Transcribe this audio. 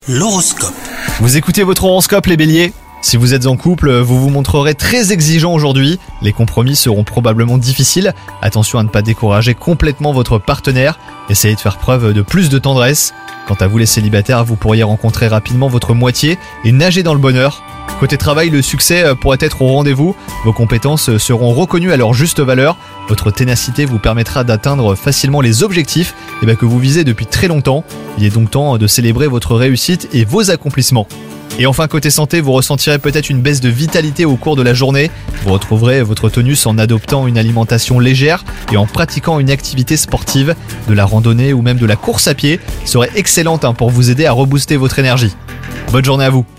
L'horoscope. Vous écoutez votre horoscope les béliers ? Si vous êtes en couple, vous vous montrerez très exigeant aujourd'hui. Les compromis seront probablement difficiles. Attention à ne pas décourager complètement votre partenaire. Essayez de faire preuve de plus de tendresse. Quant à vous les célibataires, vous pourriez rencontrer rapidement votre moitié et nager dans le bonheur. Côté travail, le succès pourrait être au rendez-vous. Vos compétences seront reconnues à leur juste valeur. Votre ténacité vous permettra d'atteindre facilement les objectifs que vous visez depuis très longtemps. Il est donc temps de célébrer votre réussite et vos accomplissements. Et enfin, côté santé, vous ressentirez peut-être une baisse de vitalité au cours de la journée. Vous retrouverez votre tonus en adoptant une alimentation légère et en pratiquant une activité sportive. De la randonnée ou même de la course à pied serait excellente pour vous aider à rebooster votre énergie. Bonne journée à vous.